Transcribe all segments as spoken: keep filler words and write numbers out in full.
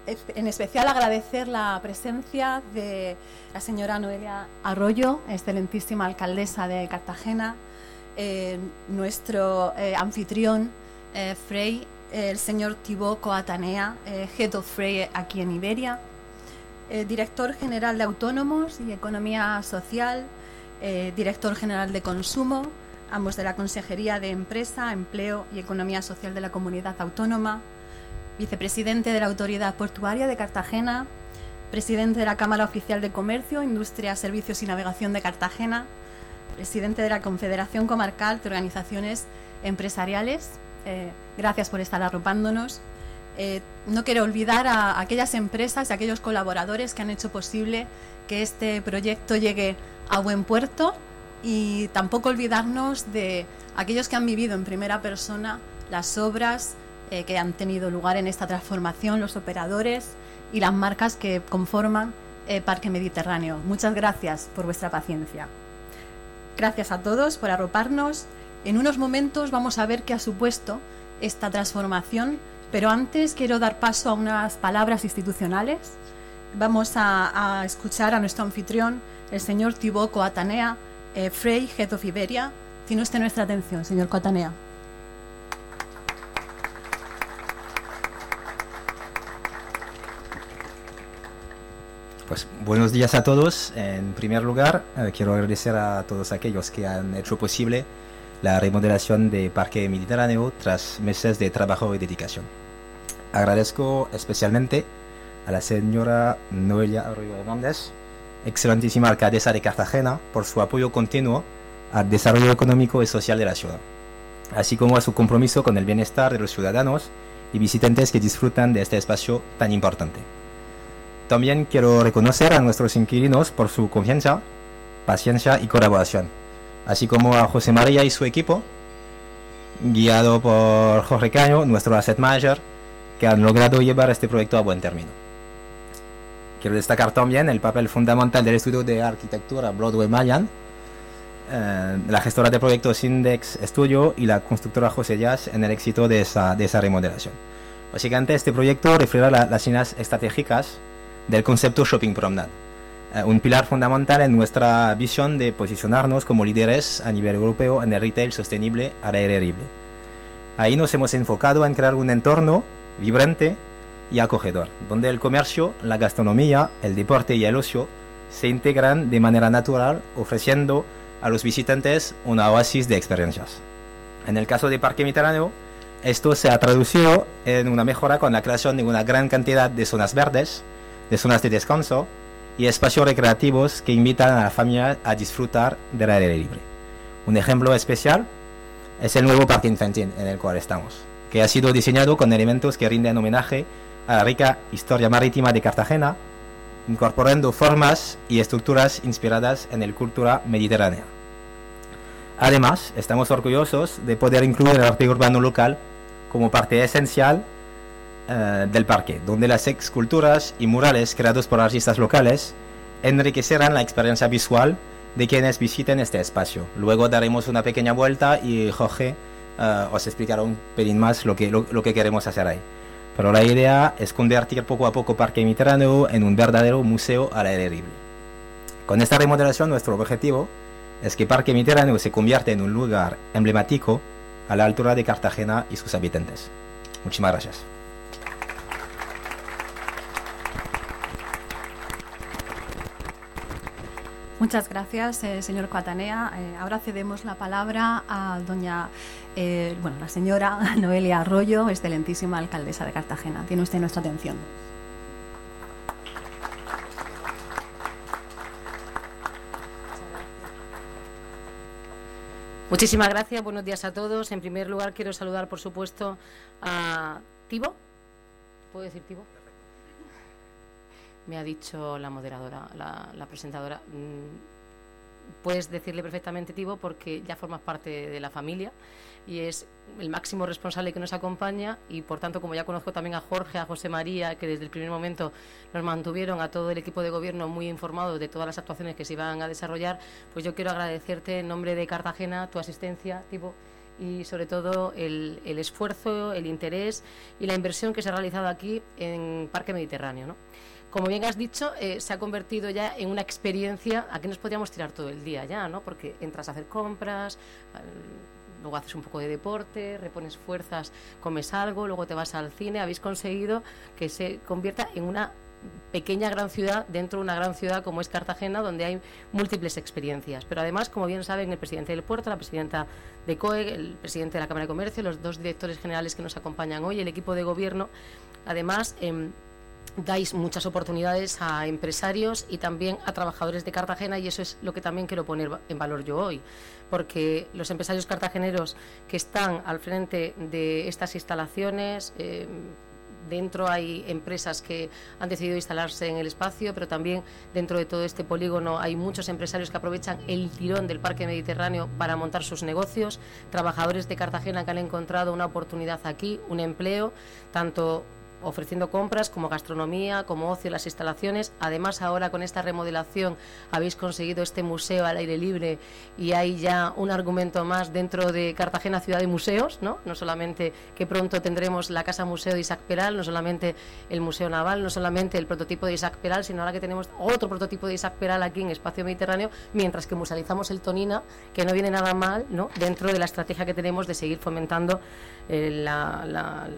en especial agradecer la presencia de la señora Noelia Arroyo, excelentísima alcaldesa de Cartagena, eh, nuestro eh, anfitrión eh, Frey, eh, el señor Thibaut Coatanea, eh, Head of Frey aquí en Iberia, eh, director general de Autónomos y Economía Social, eh, director general de Consumo, ambos de la Consejería de Empresa, Empleo y Economía Social de la Comunidad Autónoma, vicepresidente de la Autoridad Portuaria de Cartagena, presidente de la Cámara Oficial de Comercio, Industria, Servicios y Navegación de Cartagena, presidente de la Confederación Comarcal de Organizaciones Empresariales. Eh, gracias por estar arropándonos. Eh, no quiero olvidar a aquellas empresas y a aquellos colaboradores que han hecho posible que este proyecto llegue a buen puerto, y tampoco olvidarnos de aquellos que han vivido en primera persona las obras eh, que han tenido lugar en esta transformación, los operadores y las marcas que conforman eh, Parque Mediterráneo. Muchas gracias por vuestra paciencia. Gracias a todos por arroparnos. En unos momentos vamos a ver qué ha supuesto esta transformación, pero antes quiero dar paso a unas palabras institucionales. Vamos a, a escuchar a nuestro anfitrión, el señor Thibaut Coatanea, eh, Frey, Head of Iberia. Tiene usted nuestra atención, señor Coatanea. Pues buenos días a todos. En primer lugar, eh, quiero agradecer a todos aquellos que han hecho posible la remodelación de Parque Mediterráneo tras meses de trabajo y dedicación. Agradezco especialmente a la señora Noelia Arroyo Hernández, excelentísima alcaldesa de Cartagena, por su apoyo continuo al desarrollo económico y social de la ciudad, así como a su compromiso con el bienestar de los ciudadanos y visitantes que disfrutan de este espacio tan importante. También quiero reconocer a nuestros inquilinos por su confianza, paciencia y colaboración, así como a José María y su equipo, guiado por Jorge Caño, nuestro asset manager, que han logrado llevar este proyecto a buen término. Quiero destacar también el papel fundamental del estudio de arquitectura Broadway Mayan, eh, la gestora de proyectos Index Studio y la constructora José Díaz en el éxito de esa, de esa remodelación. Básicamente, este proyecto refleja la, las líneas estratégicas del concepto Shopping Promenade, eh, un pilar fundamental en nuestra visión de posicionarnos como líderes a nivel europeo en el retail sostenible al aire libre. Ahí nos hemos enfocado en crear un entorno vibrante y acogedor, donde el comercio, la gastronomía, el deporte y el ocio se integran de manera natural, ofreciendo a los visitantes una oasis de experiencias. En el caso de Parque Mediterráneo, esto se ha traducido en una mejora con la creación de una gran cantidad de zonas verdes, de zonas de descanso y espacios recreativos que invitan a la familia a disfrutar del aire libre. Un ejemplo especial es el nuevo parque infantil en el cual estamos, que ha sido diseñado con elementos que rinden homenaje a la rica historia marítima de Cartagena, incorporando formas y estructuras inspiradas en la cultura mediterránea. Además, estamos orgullosos de poder incluir el arte urbano local como parte esencial Uh, del parque, donde las esculturas y murales creados por artistas locales enriquecerán la experiencia visual de quienes visiten este espacio. Luego daremos una pequeña vuelta y Jorge uh, os explicará un pelín más lo que, lo, lo que queremos hacer ahí. Pero la idea es convertir poco a poco Parque Mediterráneo en un verdadero museo al aire libre. Con esta remodelación, nuestro objetivo es que Parque Mediterráneo se convierta en un lugar emblemático a la altura de Cartagena y sus habitantes. Muchísimas gracias. Muchas gracias, eh, señor Coatanea. Eh, ahora cedemos la palabra a doña, eh, bueno, la señora Noelia Arroyo, excelentísima alcaldesa de Cartagena. Tiene usted nuestra atención. Muchísimas gracias, buenos días a todos. En primer lugar, quiero saludar, por supuesto, a Thibaut. ¿Puedo decir Thibaut? Me ha dicho la moderadora, la, la presentadora. Puedes decirle perfectamente Thibaut porque ya formas parte de la familia y es el máximo responsable que nos acompaña, y por tanto, como ya conozco también a Jorge, a José María, que desde el primer momento nos mantuvieron, a todo el equipo de gobierno muy informado de todas las actuaciones que se iban a desarrollar, pues yo quiero agradecerte en nombre de Cartagena tu asistencia, Thibaut, y sobre todo el, el esfuerzo, el interés y la inversión que se ha realizado aquí en Parque Mediterráneo, ¿no? Como bien has dicho, eh, se ha convertido ya en una experiencia. Aquí nos podríamos tirar todo el día ya, ¿no? Porque entras a hacer compras, luego haces un poco de deporte, repones fuerzas, comes algo, luego te vas al cine. Habéis conseguido que se convierta en una pequeña gran ciudad dentro de una gran ciudad como es Cartagena, donde hay múltiples experiencias. Pero además, como bien saben, el presidente del puerto, la presidenta de C O E, el presidente de la Cámara de Comercio, los dos directores generales que nos acompañan hoy, el equipo de gobierno, además eh, dais muchas oportunidades a empresarios y también a trabajadores de Cartagena, y eso es lo que también quiero poner en valor yo hoy, porque los empresarios cartageneros que están al frente de estas instalaciones, eh, dentro hay empresas que han decidido instalarse en el espacio, pero también dentro de todo este polígono hay muchos empresarios que aprovechan el tirón del Parque Mediterráneo para montar sus negocios, trabajadores de Cartagena que han encontrado una oportunidad aquí, un empleo, tanto ofreciendo compras como gastronomía, como ocio en las instalaciones. Además, ahora con esta remodelación habéis conseguido este museo al aire libre y hay ya un argumento más dentro de Cartagena, ciudad de museos, ¿no? No solamente que pronto tendremos la Casa Museo de Isaac Peral, no solamente el Museo Naval, no solamente el prototipo de Isaac Peral, sino ahora que tenemos otro prototipo de Isaac Peral aquí en Espacio Mediterráneo, mientras que musealizamos el Tonina, que no viene nada mal, ¿no? Dentro de la estrategia que tenemos de seguir fomentando eh, la... la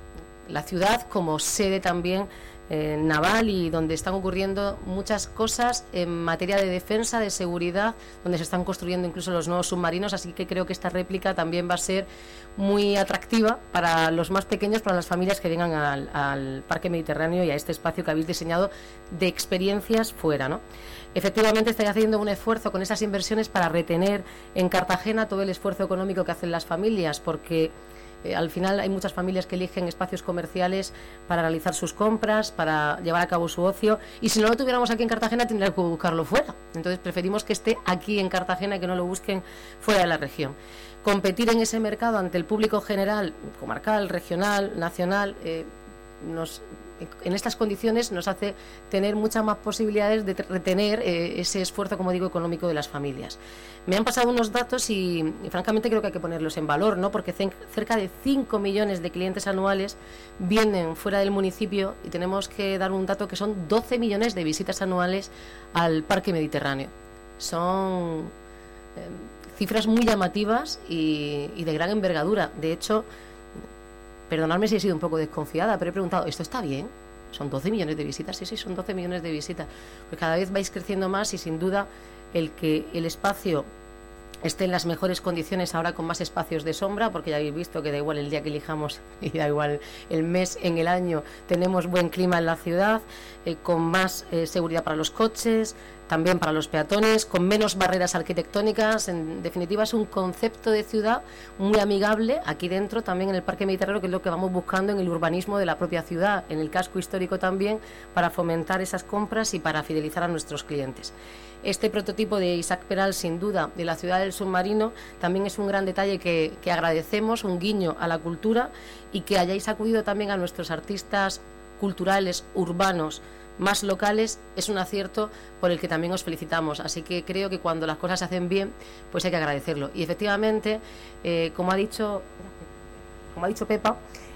la ciudad como sede también eh, naval, y donde están ocurriendo muchas cosas en materia de defensa, de seguridad, donde se están construyendo incluso los nuevos submarinos, así que creo que esta réplica también va a ser muy atractiva para los más pequeños, para las familias que vengan al, al Parque Mediterráneo y a este espacio que habéis diseñado de experiencias fuera, ¿no? Efectivamente, estáis haciendo un esfuerzo con esas inversiones para retener en Cartagena todo el esfuerzo económico que hacen las familias, porque Eh, al final hay muchas familias que eligen espacios comerciales para realizar sus compras, para llevar a cabo su ocio, y si no lo tuviéramos aquí en Cartagena tendríamos que buscarlo fuera. Entonces preferimos que esté aquí en Cartagena y que no lo busquen fuera de la región. Competir en ese mercado ante el público general, comarcal, regional, nacional, eh, nos... en estas condiciones nos hace tener muchas más posibilidades de retener eh, ese esfuerzo, como digo, económico de las familias. Me han pasado unos datos y, y francamente creo que hay que ponerlos en valor, ¿no? Porque cerca de cinco millones de clientes anuales vienen fuera del municipio, y tenemos que dar un dato que son doce millones de visitas anuales al Parque Mediterráneo. Son eh, cifras muy llamativas y, y de gran envergadura. De hecho, perdonadme si he sido un poco desconfiada, pero he preguntado, ¿esto está bien? ¿Son doce millones de visitas? Sí, sí, son doce millones de visitas. Pues cada vez vais creciendo más, y sin duda el que el espacio esté en las mejores condiciones, ahora con más espacios de sombra, porque ya habéis visto que da igual el día que elijamos y da igual el mes en el año, tenemos buen clima en la ciudad, eh, con más eh, seguridad para los coches, también para los peatones, con menos barreras arquitectónicas. En definitiva, es un concepto de ciudad muy amigable aquí dentro, también en el Parque Mediterráneo, que es lo que vamos buscando en el urbanismo de la propia ciudad, en el casco histórico también, para fomentar esas compras y para fidelizar a nuestros clientes. Este prototipo de Isaac Peral, sin duda, de la ciudad del submarino, también es un gran detalle que, que agradecemos, un guiño a la cultura, y que hayáis acudido también a nuestros artistas culturales, urbanos, más locales, es un acierto por el que también os felicitamos. Así que creo que cuando las cosas se hacen bien, pues hay que agradecerlo. Y efectivamente, eh, como ha dicho, como ha dicho Pepa,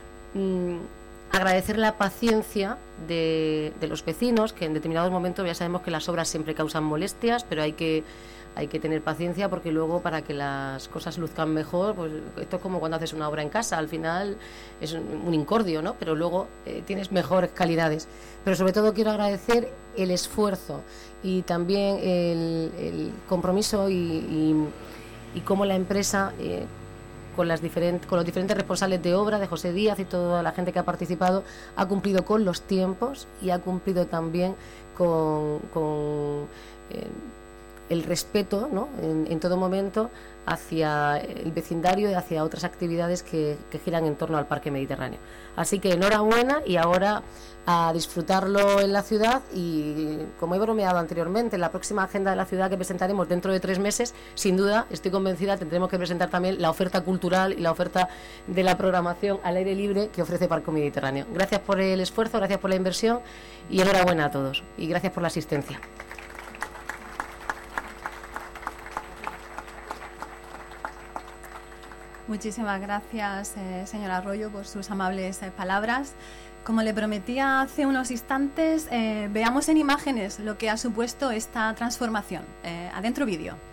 mmm, agradecer la paciencia de, de los vecinos, que en determinados momentos ya sabemos que las obras siempre causan molestias, pero hay que hay que tener paciencia, porque luego, para que las cosas luzcan mejor, pues esto es como cuando haces una obra en casa, al final es un, un incordio, ¿no? Pero luego eh, tienes mejores calidades. Pero sobre todo quiero agradecer el esfuerzo y también el, el compromiso y, y, y cómo la empresa, eh, con, las diferentes, con los diferentes responsables de obra, de José Díaz y toda la gente que ha participado, ha cumplido con los tiempos y ha cumplido también con... con eh, el respeto, ¿no?, en, en todo momento hacia el vecindario y hacia otras actividades que, que giran en torno al Parque Mediterráneo. Así que enhorabuena, y ahora a disfrutarlo en la ciudad. Y como he bromeado anteriormente, en la próxima agenda de la ciudad que presentaremos dentro de tres meses, sin duda, estoy convencida, tendremos que presentar también la oferta cultural y la oferta de la programación al aire libre que ofrece Parque Mediterráneo. Gracias por el esfuerzo, gracias por la inversión y enhorabuena a todos, y gracias por la asistencia. Muchísimas gracias, eh, señor Arroyo, por sus amables eh, palabras. Como le prometía hace unos instantes, eh, veamos en imágenes lo que ha supuesto esta transformación. Eh, adentro vídeo.